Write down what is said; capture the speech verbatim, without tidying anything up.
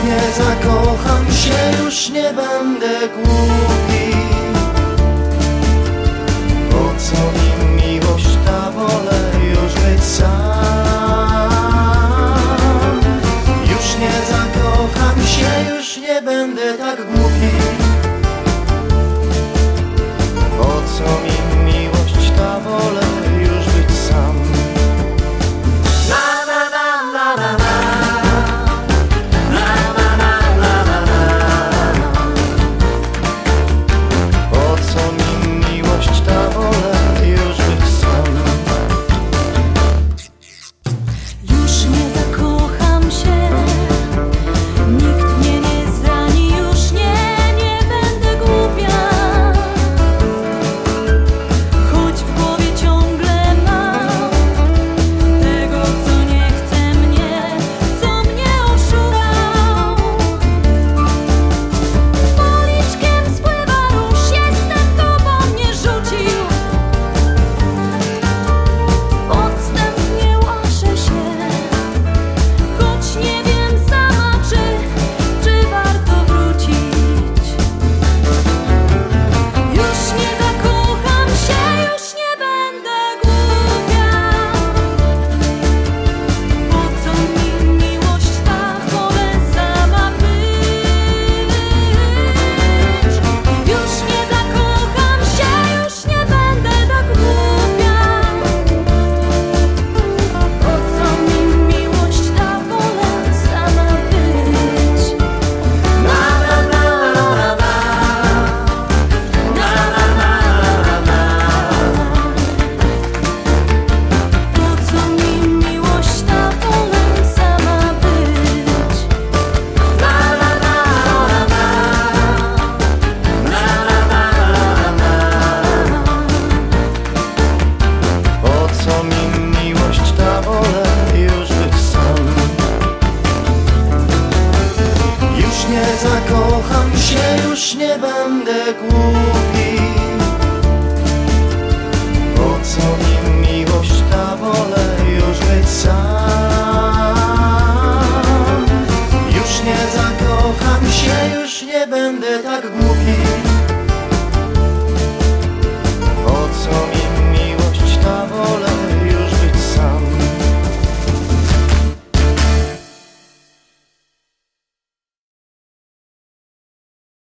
nie zakocham się, już nie będę głupi. Po co mi miłość ta, wolę już być sam. Już nie zakocham się, już nie będę tak głupi. Po co mi miłość ta, wolę już być sam. Na na na na na na. Zakocham się, już nie będę głupi. Po co mi miłość ta, wolę już być sam. Już nie zakocham się, już nie będę tak głupi.